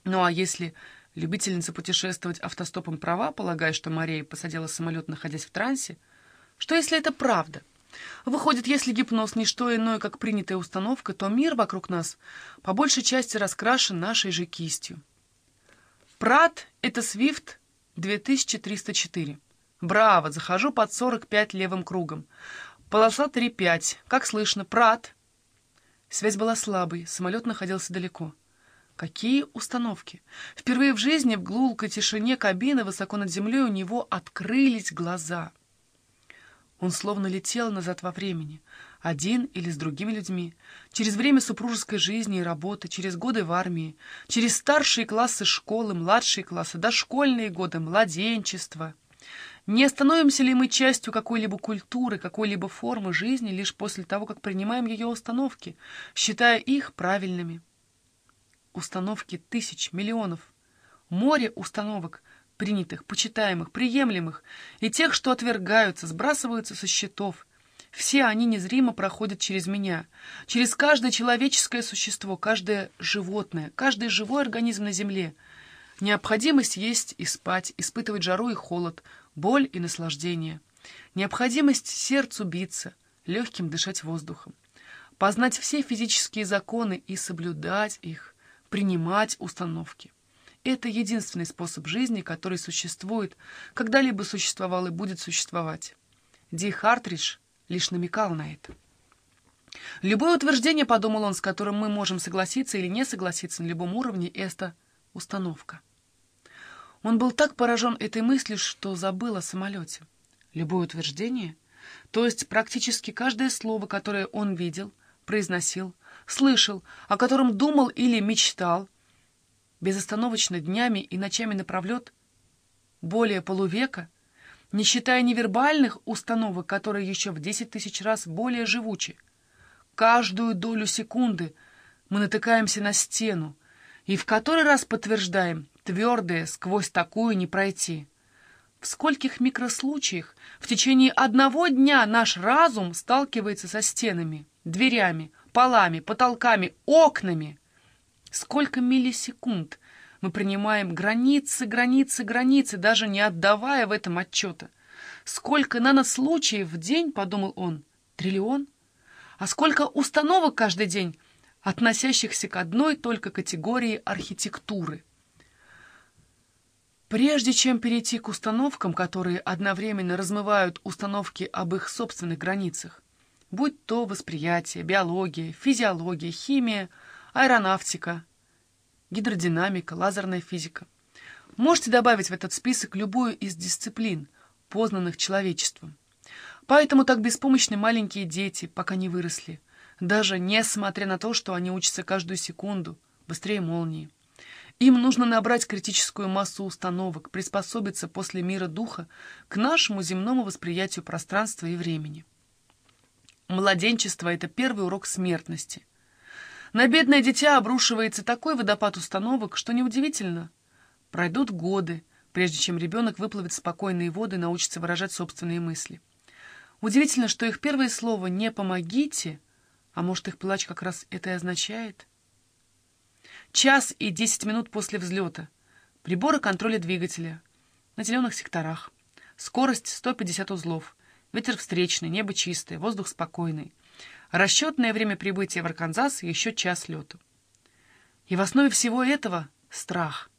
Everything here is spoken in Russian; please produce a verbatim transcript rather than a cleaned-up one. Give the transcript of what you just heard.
Ну а если любительница путешествовать автостопом права, полагая, что Мария посадила самолет, находясь в трансе, что если это правда? Выходит, если гипноз не что иное, как принятая установка, то мир вокруг нас по большей части раскрашен нашей же кистью. Прат — это Свифт две тысячи триста четыре. Браво, захожу под сорок пять левым кругом. Полоса три пять. Как слышно? Прат. Связь была слабой, самолет находился далеко. Какие установки! Впервые в жизни в гулкой тишине кабины высоко над землей у него открылись глаза. Он словно летел назад во времени, один или с другими людьми, через время супружеской жизни и работы, через годы в армии, через старшие классы школы, младшие классы, дошкольные годы, младенчество. Не становимся ли мы частью какой-либо культуры, какой-либо формы жизни лишь после того, как принимаем ее установки, считая их правильными? Установки тысяч, миллионов, море установок, принятых, почитаемых, приемлемых, и тех, что отвергаются, сбрасываются со счетов. Все они незримо проходят через меня, через каждое человеческое существо, каждое животное, каждый живой организм на земле. Необходимость есть и спать, испытывать жару и холод, боль и наслаждение. Необходимость сердцу биться, легким дышать воздухом. Познать все физические законы и соблюдать их, принимать установки. Это единственный способ жизни, который существует, когда-либо существовал и будет существовать. Ди Хартридж лишь намекал на это. Любое утверждение, подумал он, с которым мы можем согласиться или не согласиться на любом уровне, это установка. Он был так поражен этой мыслью, что забыл о самолете. Любое утверждение, то есть практически каждое слово, которое он видел, произносил, слышал, о котором думал или мечтал, безостановочно днями и ночами напролет, более полувека, не считая невербальных установок, которые еще в десять тысяч раз более живучи. Каждую долю секунды мы натыкаемся на стену и в который раз подтверждаем: твердое сквозь такую не пройти. В скольких микрослучаях в течение одного дня наш разум сталкивается со стенами, дверями, полами, потолками, окнами. Сколько миллисекунд мы принимаем границы, границы, границы, даже не отдавая в этом отчета. Сколько нанослучаев в день, подумал он, триллион? А сколько установок каждый день, относящихся к одной только категории архитектуры? Прежде чем перейти к установкам, которые одновременно размывают установки об их собственных границах, будь то восприятие, биология, физиология, химия, аэронавтика, гидродинамика, лазерная физика. Можете добавить в этот список любую из дисциплин, познанных человечеством. Поэтому так беспомощны маленькие дети, пока не выросли, даже несмотря на то, что они учатся каждую секунду, быстрее молнии. Им нужно набрать критическую массу установок, приспособиться после мира духа к нашему земному восприятию пространства и времени. Младенчество — это первый урок смертности. На бедное дитя обрушивается такой водопад установок, что неудивительно. Пройдут годы, прежде чем ребенок выплывет в спокойные воды и научится выражать собственные мысли. Удивительно, что их первое слово «не помогите», а может, их плач как раз это и означает. Час и десять минут после взлета. Приборы контроля двигателя. На зеленых секторах. Скорость сто пятьдесят узлов. Ветер встречный, небо чистое, воздух спокойный. Расчетное время прибытия в Арканзас — еще час лету. И в основе всего этого — страх.